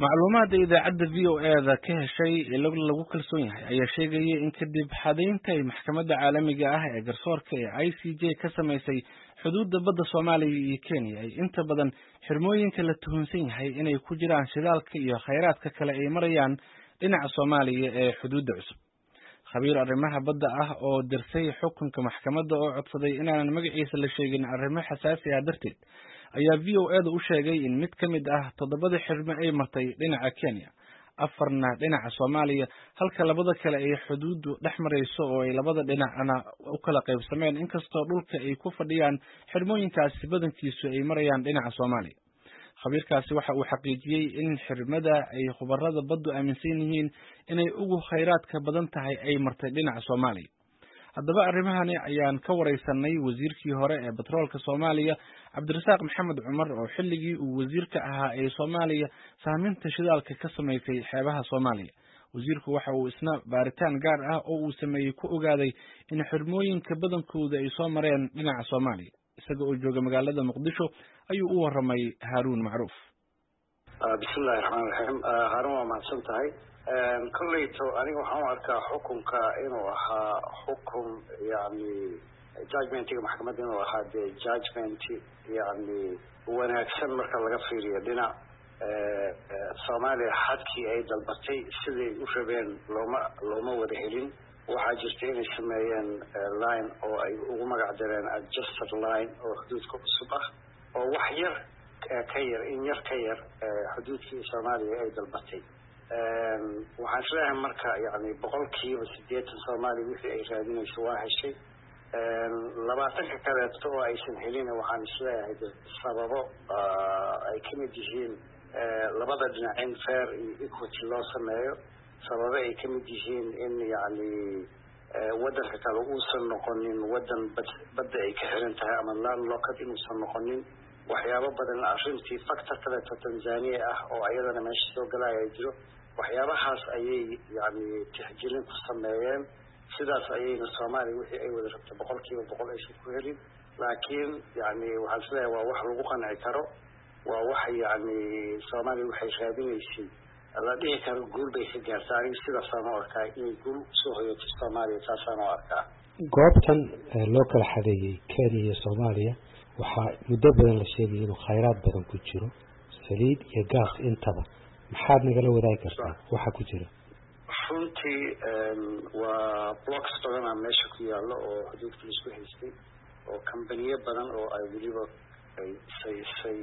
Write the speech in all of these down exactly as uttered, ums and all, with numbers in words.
macluumaadka idaacadda V O A da ka heshay ee lagu kalsoon yahay ayaa sheegaya in kadib xadaynta ay maxkamadda caalamiga ah ee garsoorka ee I C J ka samaysay xuduudda badda Soomaaliya iyo Kenya ay inta badan xirmooyinka la tuhunsan yahay inay ku jiraan shidaalka iyo kheyraadka kale ay marayaan dhinaca Soomaaliya ee xuduudda cusub. khabiir arrimaha badda ah oo dirsay xukunka maxkamadda oo codsaday inaan magaciisa la sheegin arrimo xasaasi ah darteed ayaa V O A da u sheegay in mid ka mid ah toddobada xirmo ay martay dhinaca Kenya, afarna dhinaca Soomaaliya, halka labada kale ay xuduuddu dhex marayso oo ay labada dhinacna u kala qaybsameen inkastoo dhulka ay ku fadhiyaan xirmooyinkaasi badankiisu ay marayaan dhinaca Soomaaliya. khabiirkaasi waxa uu xaqiijiyey in xirmada ay khubarada baddu aaminsan yihiin inay ugu kheyraadka badan tahay ay martay dhinaca Soomaaliya. haddaba arrimahani ayaan ka wareysanay wasiirkii hore ee batroolka Soomaaliya Cabdirasaaq Maxamed Cumar oo xilligii uu wasiirka ahaa ee Soomaaliya saaminta shidaalka ka sameeyay xeebaha Soomaaliya. wasiirku waxa uu isna baaritaan gaar ah oo uu sameeyay ku ogaaday in xirmooyinka badankooda ay soo mareen dhinaca Soomaaliya. isaga oo jooga magaalada Muqdisho ayuu u waramay Haruun Macruuf. bismillaahir rahmaanir rahiim. Haruun waa mahadsan tahay. kollayto aniga waxaan u arkaa xukunka inuu ahaa xukun yani judgmentiga maxkamadda inuu ahaa dee judgment yani wanaagsan marka laga fiiriyo dhinac Soomaaliya xadkii ay dalbatay siday u rabeen looma looma wada helin. waxaa jirta inay sameeyeen line oo ay ugu magac dareen adjusted line oo xuduudka cusub ah oo wax yar ka yar in yar ka yar xuduudkii Soomaaliya ay dalbatay. waxaan isleeyahay marka yani boqolkiiba sideetan Soomaaliya wixii ay raadinayso waa heshay. labaatanka kaleeto oo aysan helin waxaan isleeyahay sababo ay ka mid yihiin labada dhinac in fair iyo equity loo sameeyo, sababo ay ka mid yihiin in yani wadanka kale uusan noqonin wadan badda ay ka xiran tahay ama landlocked inuusan noqonin. waxyaabo badan arrintii factor kaleeto Tanzania ah oo ayadana meesha soo galaya jiro. waxyaabahaas ayay yani tixgelin ku sameeyeen, sidaas ayayna Soomaaliya wixii ay wada rabtay boqolkiiba boqol aysan ku helin. laakiin yani waxaan isleeyahay waa wax lagu qanci karo, waa wax yani Soomaaliya waxay raadinaysay la dhihi karo guul bay ka gaartay. aniga sidaasaan u arkaa inay guul soo hoyatay Soomaaliya, saasaan u arkaa. goobtan loo kala xadeeyey Kenya iyo Soomaaliya waxaa muddo badan la sheegay inuu kheyraad badan ku jiro, saliid iyo gaas intaba. maxaad nagala wadaagi kartaa waxa ku jira? runtii waa blocks badan oo meesha ku yaalo oo xuduudka isku haystay oo kambaniyo badan oo ay weliba ay saysay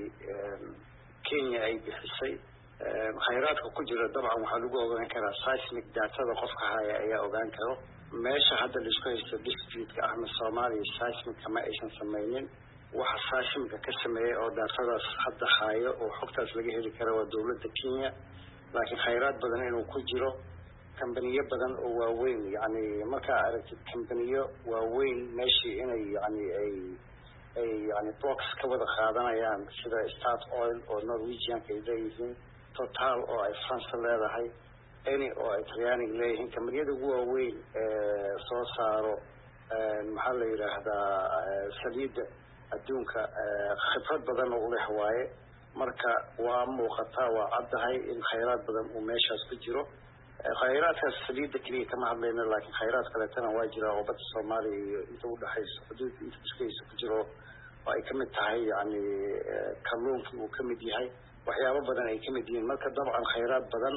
Kenya ay bixisay. kheyraadka ku jira dabcan waxaa lagu ogaan karaa seismic datada qofka haya ayaa ogaan karo. meesha hadda la isku haysto dispute-ka ahna Soomaaliya seismic kama aysan sameynin. waxa seismic ka sameeyay oo datadaas hadda hayo oo xogtaas laga heli karo waa dawladda Kenya. laakiin kheyraad badan inuu ku jiro kambaniyo badan oo waaweyn, yani marka aragtid kambaniyo waaweyn meeshii inay yani ay ay yani blocks ka wada qaadanayaan sida Start Oil oo Norwegian ay leeyihiin, Total oo ay France leedahay, Eni oo ay Talyaaniga leeyihiin. kambaniyada ugu waaweyn ee soo saaro maxaa la yiraahdaa saliidda adduunka khibrad badan oo leh waaye. marka waa muuqataa waa caddahay in kheyraad badan uu meeshaas ku jiro. kheyraadkaas saliidda keliya kama hadlayno, laakiin kheyraad kaleetana waa jira oo badda Soomaaliya iyo inta u dhaxayso xuduudka inta iskaysa ku jiro oo ay ka mid tahay yani kalluunkii uu ka mid yahay, waxyaabo badan ay ka mid yihiin. marka dabcan kheyraad badan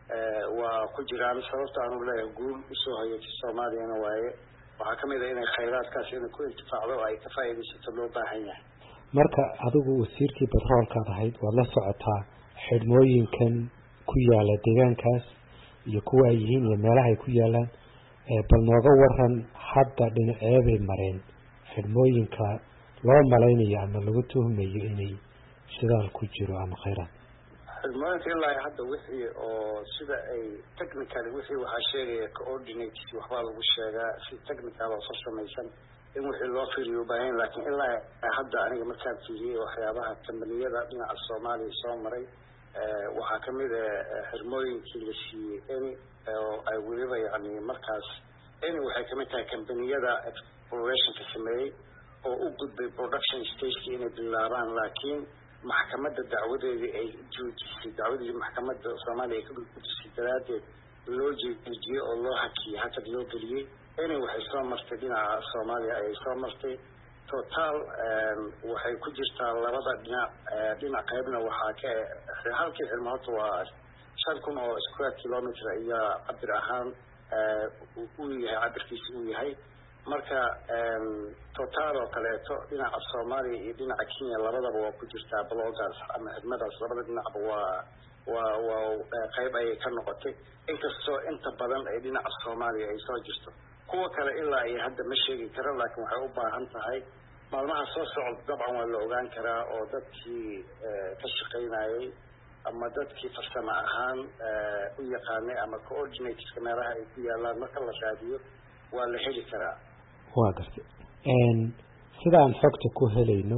waa ku jiraan. sababta aanu leeyahay guul usoo hayatay Soomaaliyana waaye waxaa ka mid ah inay kheyraadkaas inay ku intifaacdo oo ay ka faa'iidaysato loo baahan yahay. marka adigu wasiirkii batroolkaad ahayd waad la socotaa xidhmooyinkan ku yaala deegaankaas iyo kuwa ay yihiin iyo meelaha ay ku yaalaan. bal nooga waran hadda dhinaceebay mareen xidhmooyinka loo malaynayo ama lagu tuhmayo inay shidaal ku jiro ama kheyraad? xidhmooyinka ilaa hadda wixii oo sida ay technically wixii waxaa sheegaya coordinates waxbaa lagu sheegaa si technical oo farsamaysan in wixii loo fiiriyo baahan. laakiin ilaa hadda aniga markaan fiiriyey waxyaabaha kambaniyada dhinaca Soomaaliya soo maray waxaa ka mid ah xirmooyinkii la siiyey Eni oo ay weliba yani markaas Eni waxay ka mid tahay kambaniyada exploration ka sameeyey oo u gudbay production stage inay bilaabaan. laakiin maxkamadda dacwadeedii ay joojisay dacwadii maxkamadda soomaaliya ay ka gudbisay daraadeed loo jeediyey oo loo hakiyey hakad loo geliyey inay waxay soo martay dhinaca soomaaliya ayay soo martay total waxay ku jirtaa labada dhinac dhinac qaybna waxaa ka halkii xirmo horta waa shan kun oo square kilometer ayaa cabir ahaan uu yahay cabirkiisa uu yahay marka total oo kaleeto dhinaca soomaaliya iyo dhinaca kenya labadaba waa ku jirtaa bloggaas ama xidmadaas labada dhinacba waa waa waa qayb ayay ka noqotay inkastoo inta badan ay dhinaca soomaaliya ay soo jirto kuwa kale ilaa iyo hadda ma sheegi karo laakiin waxay u baahan tahay maalmaha soo socda dabcan waa la ogaan karaa oo dadkii ka shaqaynayay ama dadkii farsamo ahaan u yaqaanay ama coordinateska meelaha ay ku yaalaan marka la raadiyo waa la heli karaa waa gartay sidaan xogta ku helayno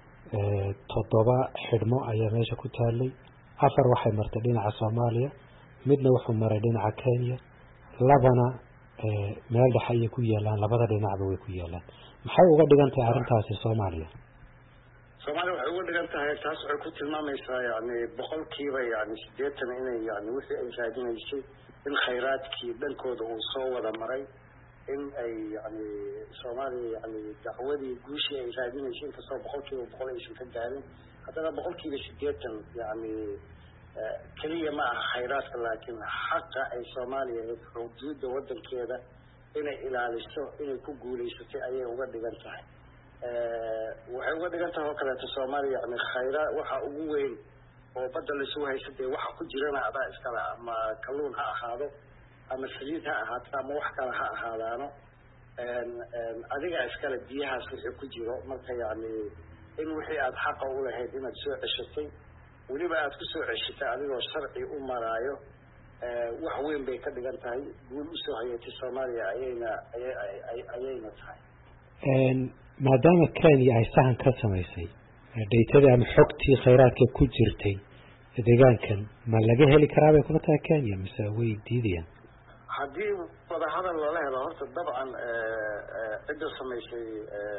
toddoba xidhmo ayaa meesha ku taalay afar waxay martay dhinaca soomaaliya midna wuxuu maray dhinaca kenya labana meel dhexe ayay ku yaalaan labada dhinacba way ku yaalaan maxay uga dhigan tahay arrintaasi soomaaliya soomaaliya waxay uga dhigan tahay taas waxay ku tilmaamaysaa yani boqolkiiba yani siddeetan inay yani wixii ay raadinaysay in khayraadkii dhankooda uu soo wada maray in ay yani soomaaliya yani dacwadii guushii ay raadinaysay inkastoo boqolkiiba boqol aysan ka gaarin haddana boqolkiiba siddeetan yani keliya ma aha khayraadka laakiin xaqa ay soomaaliya xuduudda wadankeeda inay ilaaliso inay ku guulaysatay ayay uga dhigan tahay waxay uga dhigan tahay oo kaleeto soomaaliya yani khayraad waxa ugu weyn oo badda laisugu haysa dee waxa ku jirana adaa iskale ama kalluun ha ahaado ama saliid ha ahaato ama wax kale ha ahaadaano adiga iskale biyahaas wixii ku jiro marka yani in wixii aada xaqa u lahayd inaad soo ceshatay weliba aada ku soo ceshatay adigoo sharci u maraayo wax weyn bay ka dhigan tahay guul usoo hayatay soomaaliya ayayna ayayna tahay maadaama kenya ay sahan ka samaysay dhaytadii ama xogtii khayraadka ku jirtay deegaankan ma laga heli karaa bay kula tahay kenya mise way diidayaan haddii wadahadal loola helo horta dabcan cidda samaysay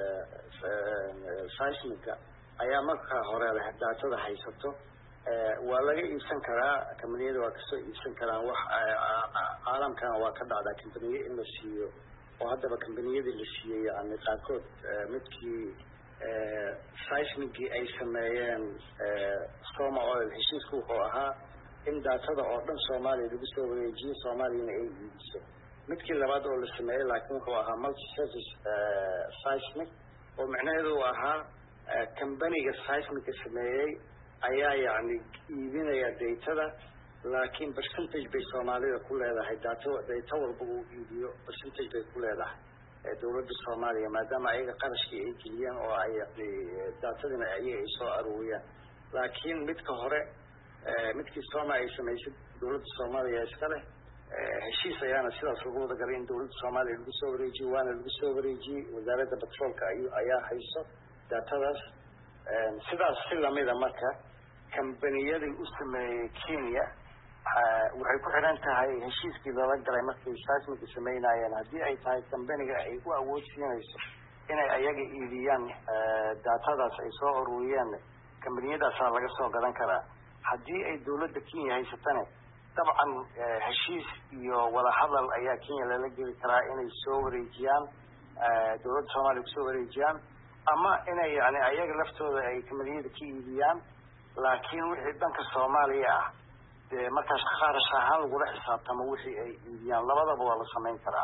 seismiga ayaa marka hore leh daatada haysato waa laga iibsan karaa kambaniyada waa kasoo iibsan karaan wax caalamkana waa ka dhacdaa kambaniye in la siiyo oo haddaba kambaniyadii la siiyey yani qaarkood midkii seismigii ay sameeyeen soma oil heshiisku wuxuu ahaa in daatada oo dhan soomaaliya lagu soo wareejiyo soomaaliyana ay iibiso midkii labaad oo la sameeyey laakiin wuxuu ahaa multi service seismic oo macnaheedu uu ahaa kambaniga seismica sameeyey ayaa yani iibinaya daytada laakiin percentage bay soomaalida ku leedahay daato dayta walba uu iibiyo percentage bay ku leedahay dawladda soomaaliya maadaama ayaga qarashkii ay geliyeen oo ay daatadina ayaga ay soo aruuriyaan laakiin midka hore midkii sooma ay samaysay dawladda soomaaliya iska leh heshiis ayaana sidaas lagu wada galay in dawladda soomaaliya lagu soo wareejiyey waana lagu soo wareejiyey wasaaradda batroolka ay ayaa hayso daatadaas sidaas si lamida marka kambaniyadii u sameeyey kenya waxay ku xidhan tahay heshiiskii loola galay markay seismiga sameynayeen haddii ay tahay kambaniga ay u awood siinayso inay ayaga iibiyaan daatadaas ay soo ururiyeen kambaniyadaasaa laga soo gadan karaa haddii ay dawladda kenya haysatane dabcan heshiis iyo wadahadal ayaa kenya lala geli karaa inay soo wareejiyaan dawladda soomaaliya kusoo wareejiyaan ama inay yani ayaga laftooda ay kambaniyada ka iibiyaan laakiin wixii dhanka soomaaliya ah dee markaas kharash ahaan lagula xisaabtamo wixii ay iibiyaan labadaba waa la samayn karaa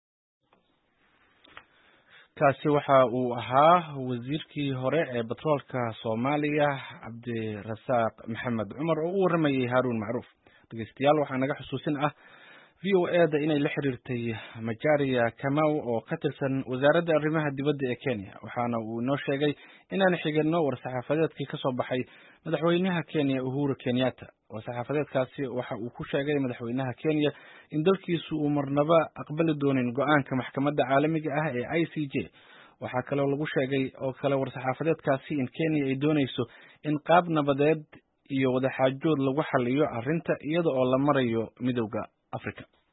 kaasi waxa uu ahaa wasiirkii hore ee batroolka soomaaliya cabdirasaaq maxamed cumar oo u waramayay haaruun macruuf dhegeystayaal waxaa naga xusuusin ah v o e da inay la xiriirtay majaria kamau oo ka tirsan wasaaradda arrimaha dibadda ee kenya waxaana uu inoo sheegay inaan xigano war-saxaafadeedkii kasoo baxay madaxweynaha kenya uhuru kenyatta war-saxaafadeedkaasi waxa uu ku sheegay madaxweynaha kenya in dalkiisu uu marnaba aqbali doonin go-aanka maxkamadda caalamiga ah ee i c j waxaa kaloo lagu sheegay oo kale war-saxaafadeedkaasi in kenya ay doonayso in qaab nabadeed iyo wadaxaajood lagu xaliyo arrinta iyada oo la marayo midowda Africa.